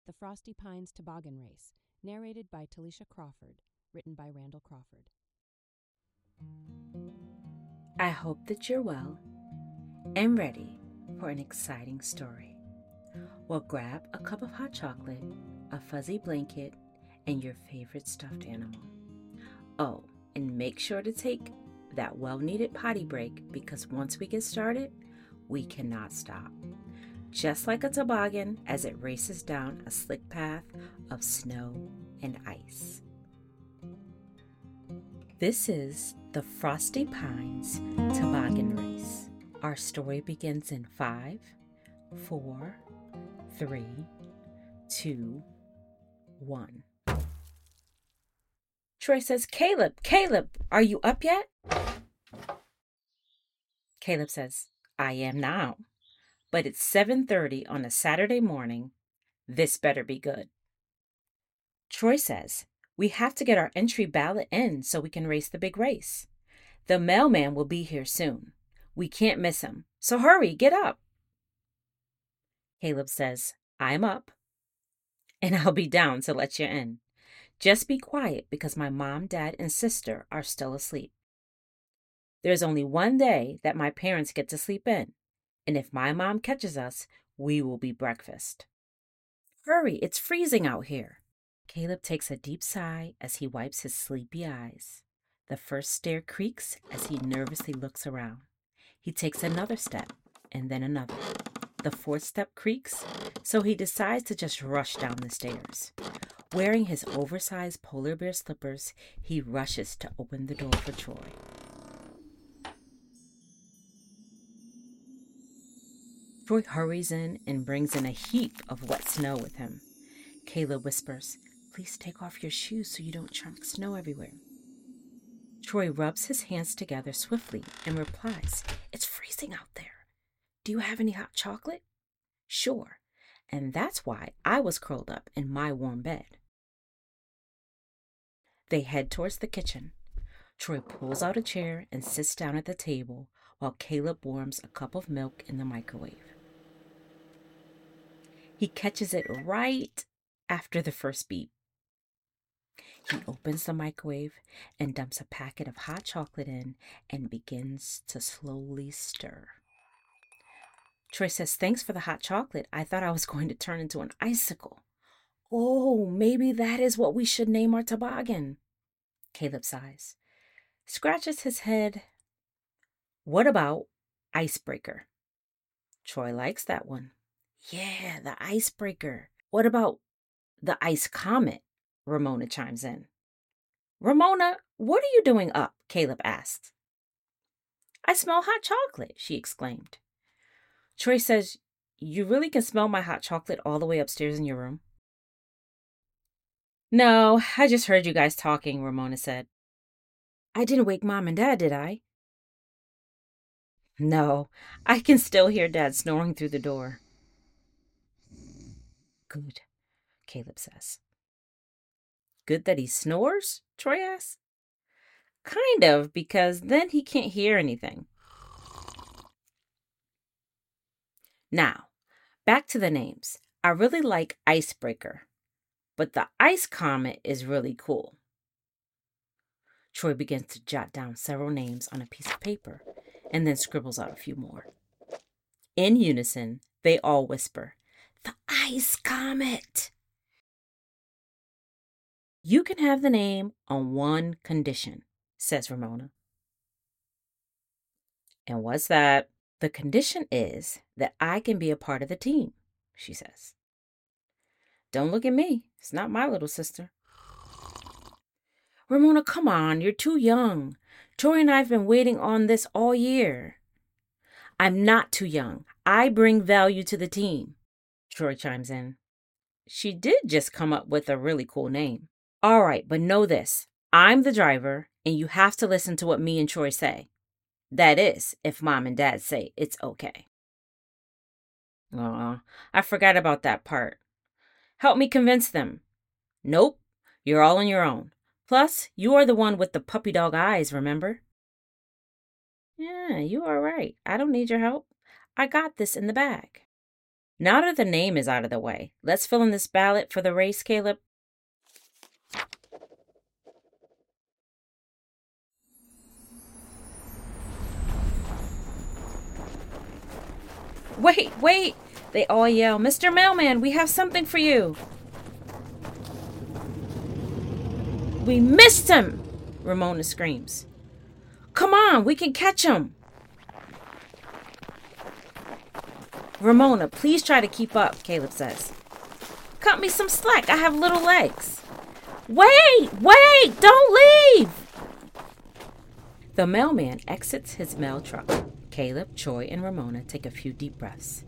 The Frosty Pines Toboggan Race, narrated by Talisha Crawford, written by Randall Crawford. I hope that you're well and ready for an exciting story. Well, grab a cup of hot chocolate, a fuzzy blanket, and your favorite stuffed animal. Oh, and make sure to take that well-needed potty break because once we get started, we cannot stop. Just like a toboggan as it races down a slick path of snow and ice. This is the Frosty Pines Toboggan Race. Our story begins in 5, 4, 3, 2, 1. Troy says, Caleb, are you up yet? Caleb says, I am now, but it's 7:30 on a Saturday morning. This better be good. Troy says, we have to get our entry ballot in so we can race the big race. The mailman will be here soon. We can't miss him, so hurry, get up. Caleb says, I'm up, and I'll be down to let you in. Just be quiet because my mom, dad, and sister are still asleep. There's only one day that my parents get to sleep in, and if my mom catches us, we will be breakfast. Hurry, it's freezing out here. Caleb takes a deep sigh as he wipes his sleepy eyes. The first stair creaks as he nervously looks around. He takes another step, and then another. The fourth step creaks, so he decides to just rush down the stairs. Wearing his oversized polar bear slippers, he rushes to open the door for Troy. Troy hurries in and brings in a heap of wet snow with him. Caleb whispers, please take off your shoes so you don't chunk snow everywhere. Troy rubs his hands together swiftly and replies, it's freezing out there. Do you have any hot chocolate? Sure, and that's why I was curled up in my warm bed. They head towards the kitchen. Troy pulls out a chair and sits down at the table while Caleb warms a cup of milk in the microwave. He catches it right after the first beep. He opens the microwave and dumps a packet of hot chocolate in and begins to slowly stir. Troy says, thanks for the hot chocolate. I thought I was going to turn into an icicle. Oh, maybe that is what we should name our toboggan. Caleb sighs, scratches his head. What about icebreaker? Troy likes that one. Yeah, the icebreaker. What about the ice comet? Ramona chimes in. Ramona, what are you doing up? Caleb asked. I smell hot chocolate, she exclaimed. Troy says, you really can smell my hot chocolate all the way upstairs in your room? No, I just heard you guys talking, Ramona said. I didn't wake Mom and Dad, did I? No, I can still hear Dad snoring through the door. Good, Caleb says. Good that he snores? Troy asks. Kind of, because then he can't hear anything. Now, back to the names. I really like Icebreaker, but the Ice Comet is really cool. Troy begins to jot down several names on a piece of paper and then scribbles out a few more. In unison, they all whisper, the Ice Comet! You can have the name on one condition, says Ramona. And what's that? The condition is that I can be a part of the team, she says. Don't look at me. It's not my little sister. Ramona, come on. You're too young. Troy and I have been waiting on this all year. I'm not too young. I bring value to the team, Troy chimes in. She did just come up with a really cool name. All right, but know this. I'm the driver, and you have to listen to what me and Troy say. That is, if Mom and Dad say it's okay. Aw, I forgot about that part. Help me convince them. Nope, you're all on your own. Plus, you are the one with the puppy dog eyes, remember? Yeah, you are right. I don't need your help. I got this in the bag. Now that the name is out of the way, let's fill in this ballot for the race, Caleb. Wait, wait! They all yell, Mr. Mailman, we have something for you. We missed him! Ramona screams. Come on, we can catch him! Ramona, please try to keep up, Caleb says. Cut me some slack, I have little legs. Wait, don't leave! The mailman exits his mail truck. Caleb, Troy, and Ramona take a few deep breaths.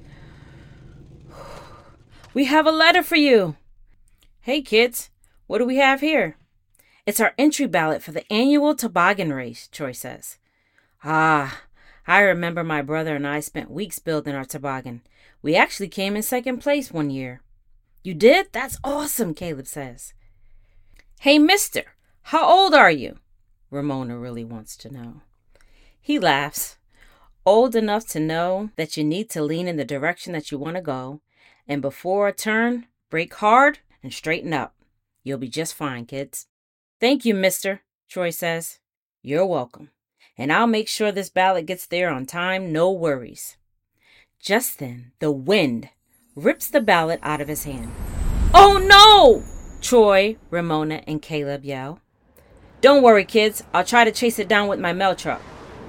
We have a letter for you. Hey, kids, what do we have here? It's our entry ballot for the annual toboggan race, Troy says. Ah, I remember my brother and I spent weeks building our toboggan. We actually came in second place one year. You did? That's awesome, Caleb says. Hey, mister, how old are you? Ramona really wants to know. He laughs. Old enough to know that you need to lean in the direction that you want to go, and before a turn, brake hard and straighten up. You'll be just fine, kids. Thank you, mister, Troy says. You're welcome. And I'll make sure this ballot gets there on time, no worries. Just then, the wind rips the ballot out of his hand. Oh no! Troy, Ramona, and Caleb yell. Don't worry, kids. I'll try to chase it down with my mail truck.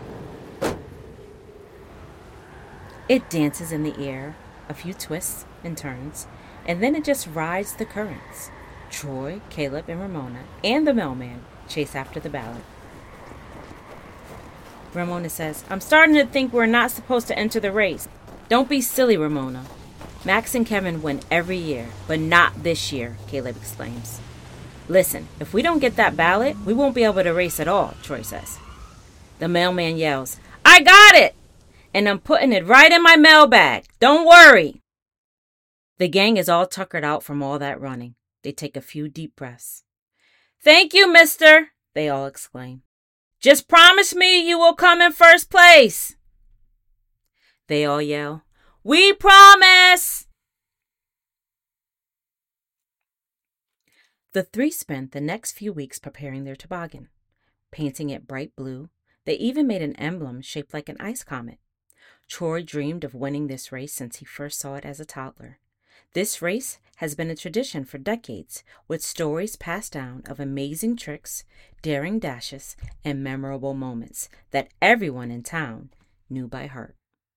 It dances in the air, a few twists and turns, and then it just rides the currents. Troy, Caleb, and Ramona, and the mailman chase after the ballot. Ramona says, I'm starting to think we're not supposed to enter the race. Don't be silly, Ramona. Max and Kevin win every year, but not this year, Caleb exclaims. Listen, if we don't get that ballot, we won't be able to race at all, Troy says. The mailman yells, I got it! And I'm putting it right in my mailbag. Don't worry. The gang is all tuckered out from all that running. They take a few deep breaths. Thank you, mister, they all exclaim. Just promise me you will come in first place. They all yell, We promise! The three spent the next few weeks preparing their toboggan. Painting it bright blue, they even made an emblem shaped like an ice comet. Troy dreamed of winning this race since he first saw it as a toddler. This race has been a tradition for decades, with stories passed down of amazing tricks, daring dashes, and memorable moments that everyone in town knew by heart.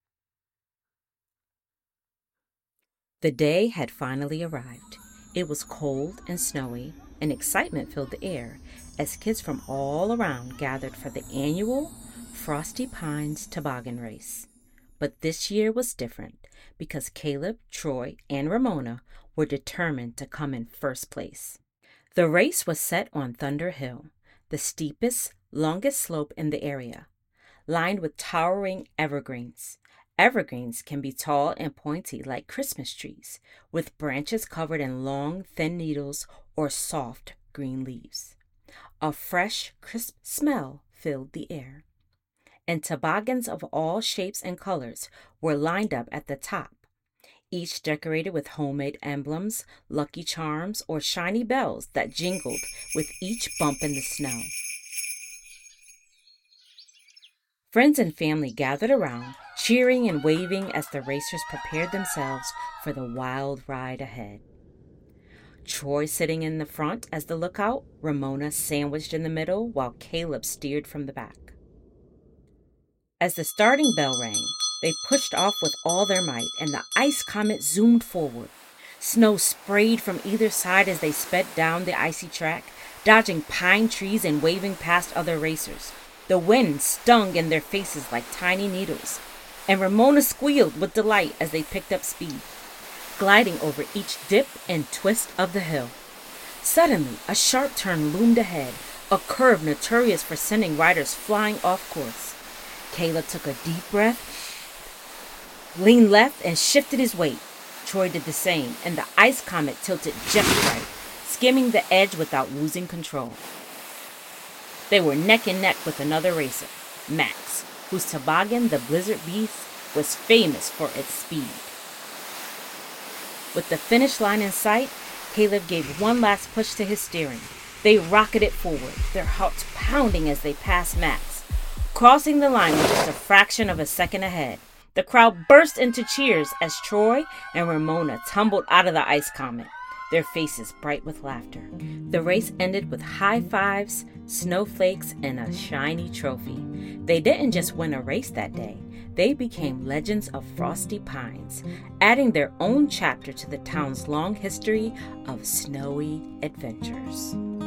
The day had finally arrived. It was cold and snowy, and excitement filled the air as kids from all around gathered for the annual Frosty Pines Toboggan Race. But this year was different because Caleb, Troy, and Ramona were determined to come in first place. The race was set on Thunder Hill, the steepest, longest slope in the area, lined with towering evergreens. Evergreens can be tall and pointy like Christmas trees, with branches covered in long, thin needles or soft green leaves. A fresh, crisp smell filled the air. And toboggans of all shapes and colors were lined up at the top, each decorated with homemade emblems, lucky charms, or shiny bells that jingled with each bump in the snow. Friends and family gathered around, cheering and waving as the racers prepared themselves for the wild ride ahead. Troy sitting in the front as the lookout, Ramona sandwiched in the middle, while Caleb steered from the back. As the starting bell rang, they pushed off with all their might, and the ice comet zoomed forward. Snow sprayed from either side as they sped down the icy track, dodging pine trees and waving past other racers. The wind stung in their faces like tiny needles, and Ramona squealed with delight as they picked up speed, gliding over each dip and twist of the hill. Suddenly, a sharp turn loomed ahead, a curve notorious for sending riders flying off course. Caleb took a deep breath, leaned left, and shifted his weight. Troy did the same, and the ice comet tilted just right, skimming the edge without losing control. They were neck and neck with another racer, Max, whose toboggan, the Blizzard Beast, was famous for its speed. With the finish line in sight, Caleb gave one last push to his steering. They rocketed forward, their hearts pounding as they passed Max, crossing the line with just a fraction of a second ahead. The crowd burst into cheers as Troy and Ramona tumbled out of the ice comet, their faces bright with laughter. The race ended with high fives, snowflakes, and a shiny trophy. They didn't just win a race that day. They became legends of Frosty Pines, adding their own chapter to the town's long history of snowy adventures.